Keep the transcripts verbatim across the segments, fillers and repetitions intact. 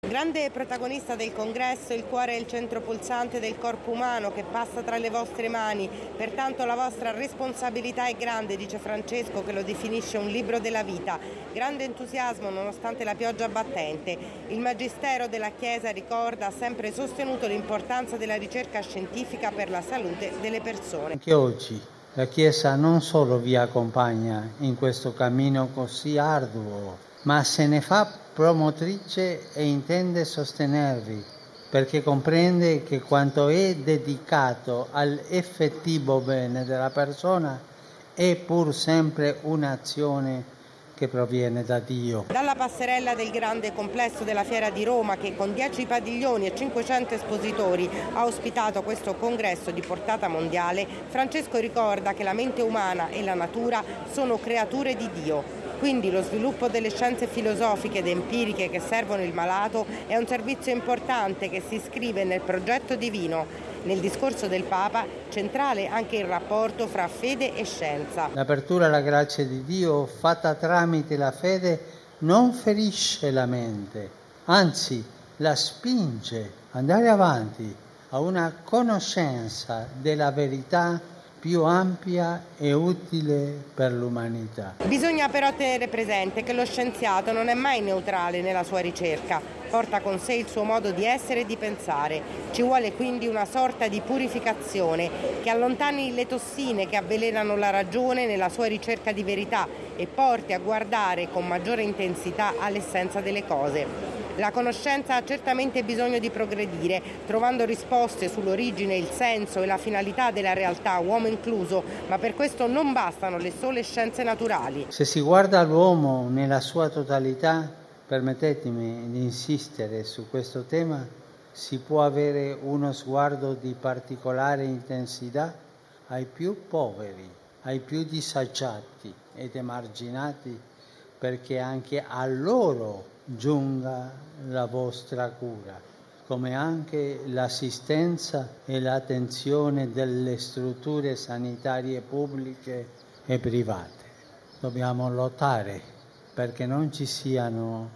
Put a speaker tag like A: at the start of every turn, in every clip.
A: Grande protagonista del congresso, il cuore è il centro pulsante del corpo umano che passa tra le vostre mani, pertanto la vostra responsabilità è grande, dice Francesco, che lo definisce un libro della vita. Grande entusiasmo nonostante la pioggia battente. Il Magistero della Chiesa, ricorda, ha sempre sostenuto l'importanza della ricerca scientifica per la salute delle persone.
B: Anche oggi la Chiesa non solo vi accompagna in questo cammino così arduo, ma se ne fa promotrice e intende sostenervi, perché comprende che quanto è dedicato all'effettivo bene della persona è pur sempre un'azione che proviene da Dio.
A: Dalla passerella del grande complesso della Fiera di Roma, che con dieci padiglioni e cinquecento espositori ha ospitato questo congresso di portata mondiale, Francesco ricorda che la mente umana e la natura sono creature di Dio. Quindi lo sviluppo delle scienze filosofiche ed empiriche che servono il malato è un servizio importante che si iscrive nel progetto divino. Nel discorso del Papa, centrale anche il rapporto fra fede e scienza.
B: L'apertura alla grazia di Dio fatta tramite la fede non ferisce la mente, anzi la spinge ad andare avanti a una conoscenza della verità più ampia e utile per l'umanità.
A: Bisogna però tenere presente che lo scienziato non è mai neutrale nella sua ricerca, porta con sé il suo modo di essere e di pensare. Ci vuole quindi una sorta di purificazione che allontani le tossine che avvelenano la ragione nella sua ricerca di verità e porti a guardare con maggiore intensità all'essenza delle cose. La conoscenza ha certamente bisogno di progredire, trovando risposte sull'origine, il senso e la finalità della realtà, uomo incluso, ma per questo non bastano le sole scienze naturali.
B: Se si guarda l'uomo nella sua totalità, permettetemi di insistere su questo tema, si può avere uno sguardo di particolare intensità ai più poveri, ai più disagiati ed emarginati, perché anche a loro giunga la vostra cura, come anche l'assistenza e l'attenzione delle strutture sanitarie pubbliche e private. Dobbiamo lottare perché non ci siano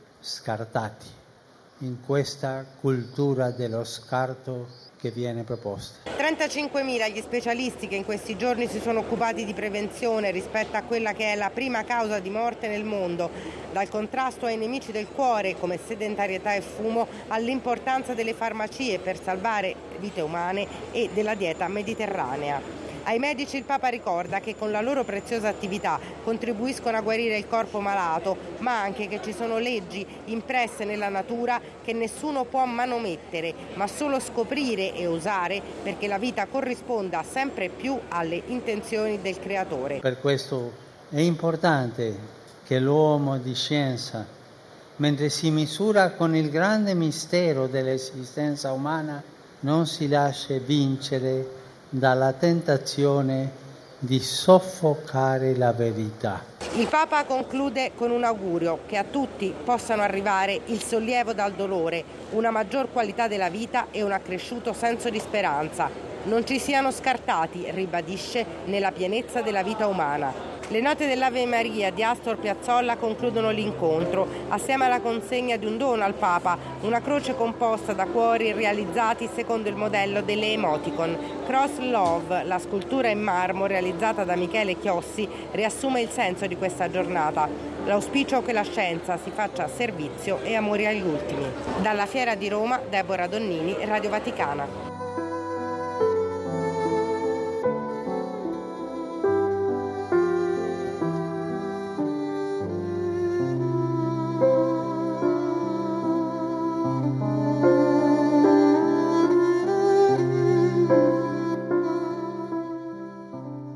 B: scartati in questa cultura dello scarto che viene proposta.
A: trentacinquemila gli specialisti che in questi giorni si sono occupati di prevenzione rispetto a quella che è la prima causa di morte nel mondo, dal contrasto ai nemici del cuore come sedentarietà e fumo all'importanza delle farmacie per salvare vite umane e della dieta mediterranea. Ai medici il Papa ricorda che con la loro preziosa attività contribuiscono a guarire il corpo malato, ma anche che ci sono leggi impresse nella natura che nessuno può manomettere, ma solo scoprire e usare perché la vita corrisponda sempre più alle intenzioni del Creatore.
B: Per questo è importante che l'uomo di scienza, mentre si misura con il grande mistero dell'esistenza umana, non si lasci vincere dalla tentazione di soffocare la verità.
A: Il Papa conclude con un augurio: che a tutti possano arrivare il sollievo dal dolore, una maggior qualità della vita e un accresciuto senso di speranza. Non ci siano scartati, ribadisce, nella pienezza della vita umana. Le note dell'Ave Maria di Astor Piazzolla concludono l'incontro, assieme alla consegna di un dono al Papa, una croce composta da cuori realizzati secondo il modello delle emoticon. Cross Love, la scultura in marmo realizzata da Michele Chiossi, riassume il senso di questa giornata. L'auspicio che la scienza si faccia servizio e amore agli ultimi. Dalla Fiera di Roma, Deborah Donnini, Radio Vaticana.